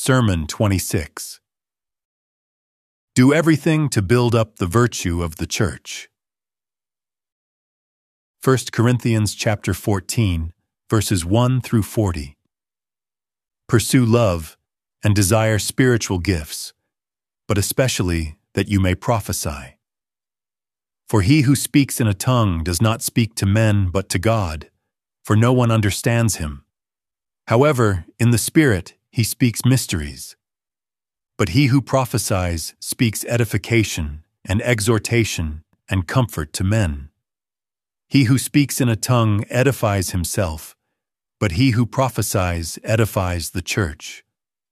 Sermon 26. Do everything to build up the virtue of the church. 1 Corinthians chapter 14, verses 1 through 40. Pursue love and desire spiritual gifts, but especially that you may prophesy. For he who speaks in a tongue does not speak to men but to God, for no one understands him. However, in the Spirit he speaks mysteries. But he who prophesies speaks edification and exhortation and comfort to men. He who speaks in a tongue edifies himself, but he who prophesies edifies the church.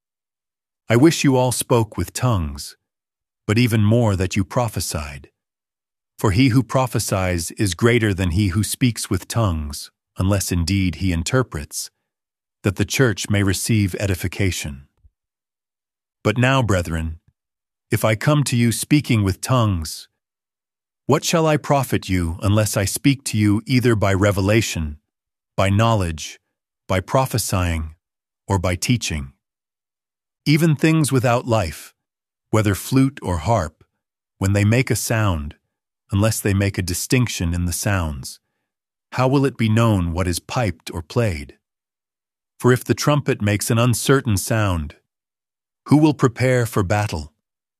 I wish you all spoke with tongues, but even more that you prophesied. For he who prophesies is greater than he who speaks with tongues, unless indeed he interprets, that the church may receive edification. But now, brethren, if I come to you speaking with tongues, what shall I profit you unless I speak to you either by revelation, by knowledge, by prophesying, or by teaching? Even things without life, whether flute or harp, when they make a sound, unless they make a distinction in the sounds, how will it be known what is piped or played? For if the trumpet makes an uncertain sound, who will prepare for battle?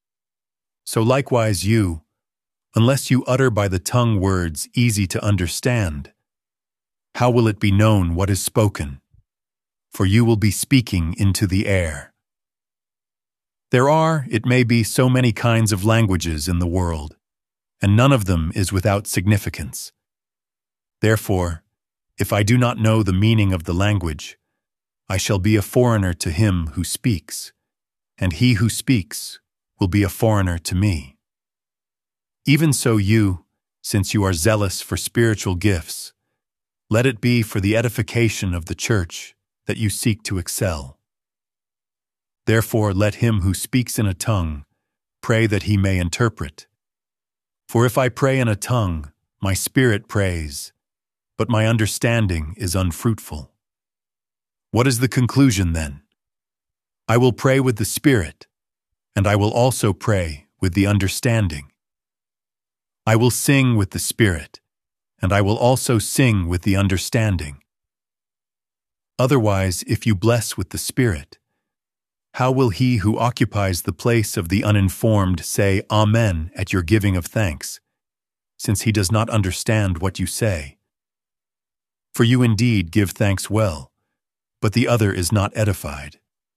So likewise you, unless you utter by the tongue words easy to understand, how will it be known what is spoken? For you will be speaking into the air. There are, it may be, so many kinds of languages in the world, and none of them is without significance. Therefore, if I do not know the meaning of the language, I shall be a foreigner to him who speaks, and he who speaks will be a foreigner to me. Even so you, since you are zealous for spiritual gifts, let it be for the edification of the church that you seek to excel. Therefore let him who speaks in a tongue pray that he may interpret. For if I pray in a tongue, my spirit prays, but my understanding is unfruitful. What is the conclusion then? I will pray with the Spirit, and I will also pray with the understanding. I will sing with the Spirit, and I will also sing with the understanding. Otherwise, if you bless with the Spirit, how will he who occupies the place of the uninformed say Amen at your giving of thanks, since he does not understand what you say? For you indeed give thanks well, but the other is not edified.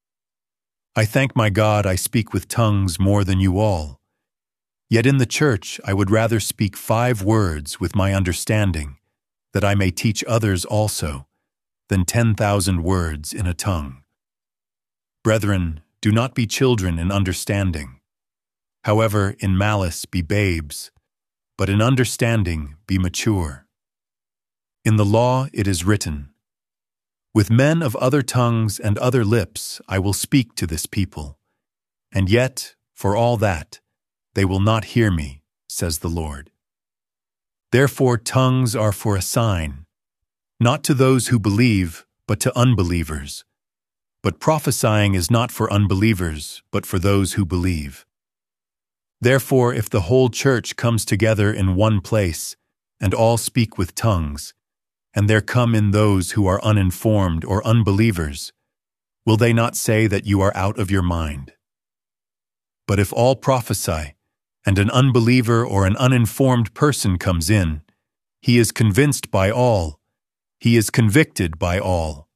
I thank my God I speak with tongues more than you all. Yet in the church I would rather speak 5 words with my understanding, that I may teach others also, than 10,000 words in a tongue. Brethren, do not be children in understanding. However, in malice be babes, but in understanding be mature. In the law it is written, with men of other tongues and other lips I will speak to this people, and yet, for all that, they will not hear me, says the Lord. Therefore tongues are for a sign, not to those who believe, but to unbelievers. But prophesying is not for unbelievers, but for those who believe. Therefore, if the whole church comes together in one place, and all speak with tongues, and there come in those who are uninformed or unbelievers, will they not say that you are out of your mind? But if all prophesy, and an unbeliever or an uninformed person comes in, he is convinced by all, he is convicted by all.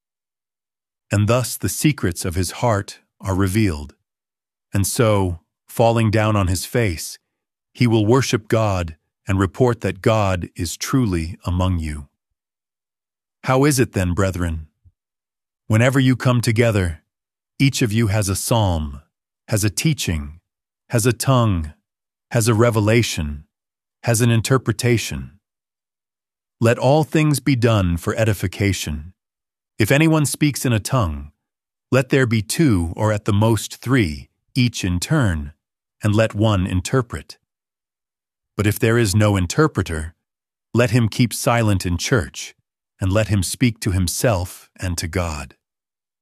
And thus the secrets of his heart are revealed. And so, falling down on his face, he will worship God and report that God is truly among you. How is it then, brethren? Whenever you come together, each of you has a psalm, has a teaching, has a tongue, has a revelation, has an interpretation. Let all things be done for edification. If anyone speaks in a tongue, let there be 2 or at the most 3, each in turn, and let one interpret. But if there is no interpreter, let him keep silent in church, and let him speak to himself and to God.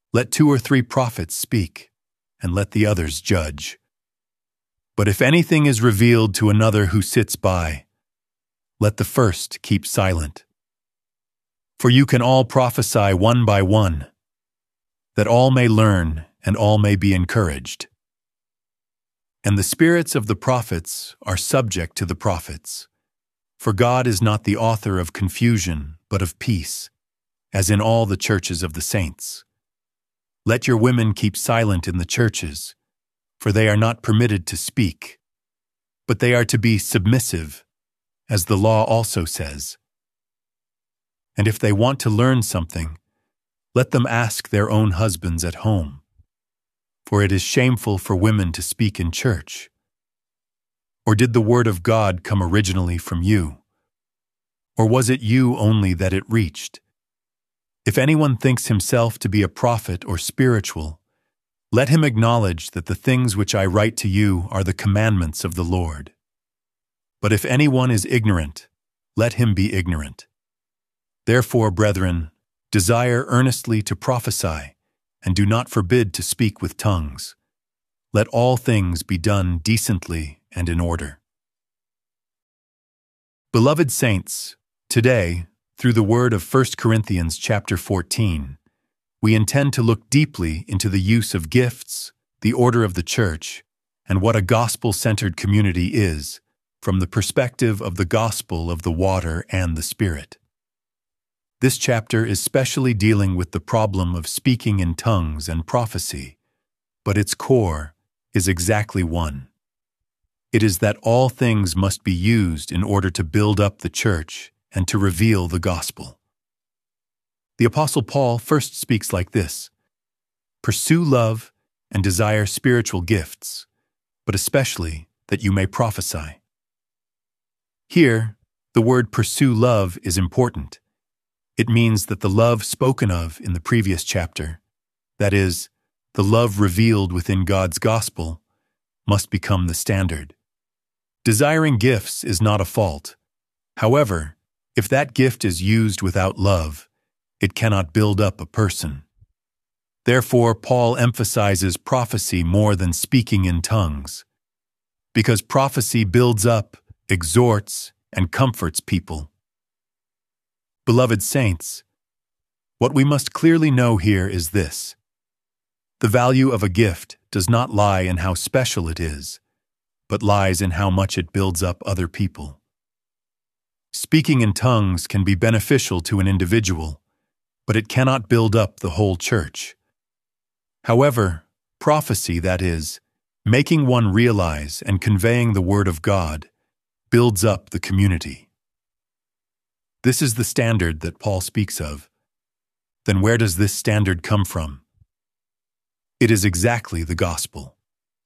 Let 2 or 3 prophets speak, and let the others judge. But if anything is revealed to another who sits by, let the first keep silent. For you can all prophesy one by one, that all may learn and all may be encouraged. And the spirits of the prophets are subject to the prophets. For God is not the author of confusion, but of peace, as in all the churches of the saints. Let your women keep silent in the churches, for they are not permitted to speak, but they are to be submissive, as the law also says. And if they want to learn something, let them ask their own husbands at home, for it is shameful for women to speak in church. Or did the word of God come originally from you? Or was it you only that it reached? If anyone thinks himself to be a prophet or spiritual, let him acknowledge that the things which I write to you are the commandments of the Lord. But if anyone is ignorant, let him be ignorant. Therefore, brethren, desire earnestly to prophesy, and do not forbid to speak with tongues. Let all things be done decently and in order. Beloved saints, today, through the word of 1 Corinthians chapter 14, we intend to look deeply into the use of gifts, the order of the church, and what a gospel-centered community is, from the perspective of the gospel of the water and the Spirit. This chapter is specially dealing with the problem of speaking in tongues and prophecy, but its core is exactly one. It is that all things must be used in order to build up the church and to reveal the gospel. The Apostle Paul first speaks like this: "Pursue love and desire spiritual gifts, but especially that you may prophesy." Here, the word pursue love is important. It means that the love spoken of in the previous chapter, that is, the love revealed within God's gospel, must become the standard. Desiring gifts is not a fault. However, if that gift is used without love, it cannot build up a person. Therefore, Paul emphasizes prophecy more than speaking in tongues, because prophecy builds up, exhorts, and comforts people. Beloved saints, what we must clearly know here is this: the value of a gift does not lie in how special it is, but lies in how much it builds up other people. Speaking in tongues can be beneficial to an individual, but it cannot build up the whole church. However, prophecy, that is, making one realize and conveying the word of God, builds up the community. This is the standard that Paul speaks of. Then where does this standard come from? It is exactly the gospel.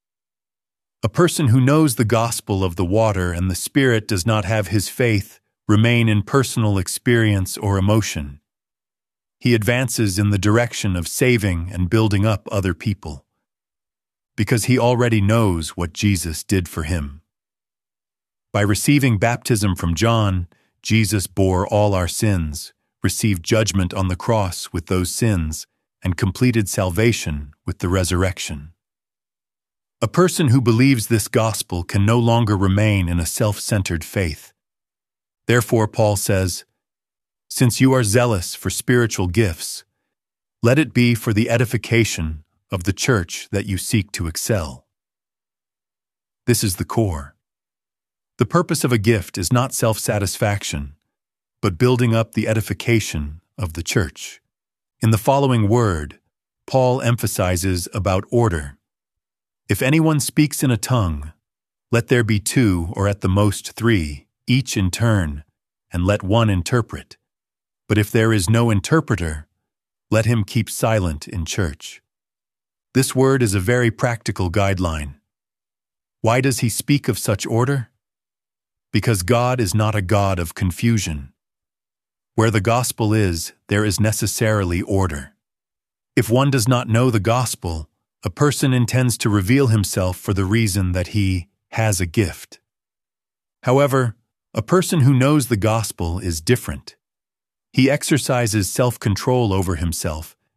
A person who knows the gospel of the water and the Spirit does not have his faith remain in personal experience or emotion. He advances in the direction of saving and building up other people, because he already knows what Jesus did for him. By receiving baptism from John, Jesus bore all our sins, received judgment on the cross with those sins, and completed salvation with the resurrection. A person who believes this gospel can no longer remain in a self-centered faith. Therefore, Paul says, "Since you are zealous for spiritual gifts, let it be for the edification of the church that you seek to excel." This is the core. The purpose of a gift is not self-satisfaction, but building up the edification of the church. In the following word, Paul emphasizes about order. If anyone speaks in a tongue, let there be 2 or at the most 3, each in turn, and let one interpret. But if there is no interpreter, let him keep silent in church. This word is a very practical guideline. Why does he speak of such order? Because God is not a God of confusion. Where the gospel is, there is necessarily order. If one does not know the gospel, a person intends to reveal himself for the reason that he has a gift. However, a person who knows the gospel is different. He exercises self-control over himself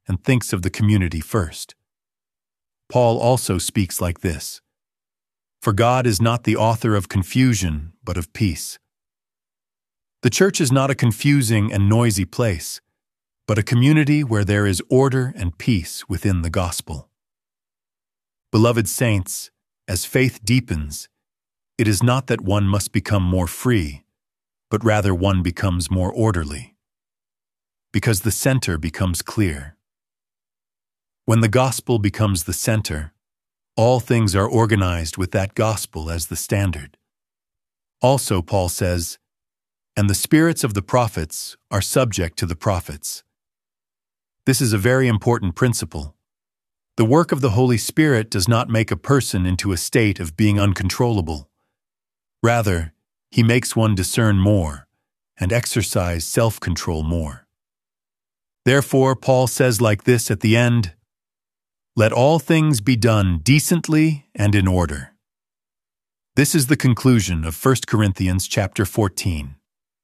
and thinks of the community first. Paul also speaks like this: "For God is not the author of confusion, but of peace." The church is not a confusing and noisy place, but a community where there is order and peace within the gospel. Beloved saints, as faith deepens, it is not that one must become more free, but rather one becomes more orderly, because the center becomes clear. When the gospel becomes the center, all things are organized with that gospel as the standard. Also, Paul says, "And the spirits of the prophets are subject to the prophets." This is a very important principle. The work of the Holy Spirit does not make a person into a state of being uncontrollable. Rather, he makes one discern more and exercise self-control more. Therefore, Paul says like this at the end, "Let all things be done decently and in order." This is the conclusion of 1 Corinthians chapter 14.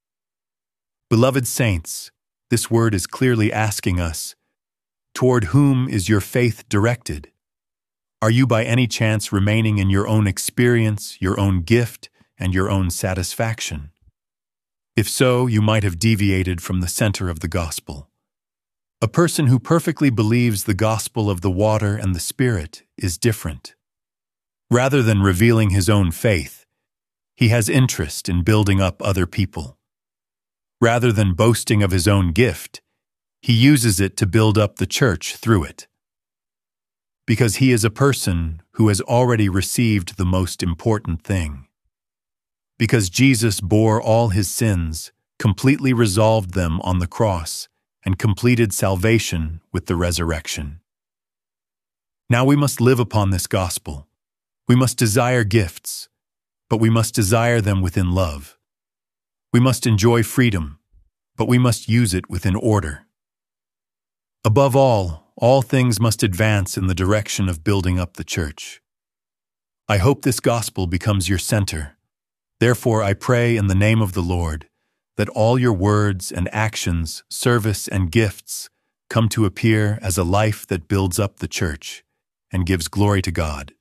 Beloved saints, this word is clearly asking us, toward whom is your faith directed? Are you by any chance remaining in your own experience, your own gift, and your own satisfaction? If so, you might have deviated from the center of the gospel. A person who perfectly believes the gospel of the water and the Spirit is different. Rather than revealing his own faith, he has interest in building up other people. Rather than boasting of his own gift, he uses it to build up the church through it. Because he is a person who has already received the most important thing. Because Jesus bore all his sins, completely resolved them on the cross, and completed salvation with the resurrection. Now we must live upon this gospel. We must desire gifts, but we must desire them within love. We must enjoy freedom, but we must use it within order. Above all things must advance in the direction of building up the church. I hope this gospel becomes your center. Therefore, I pray in the name of the Lord that all your words and actions, service and gifts come to appear as a life that builds up the church and gives glory to God.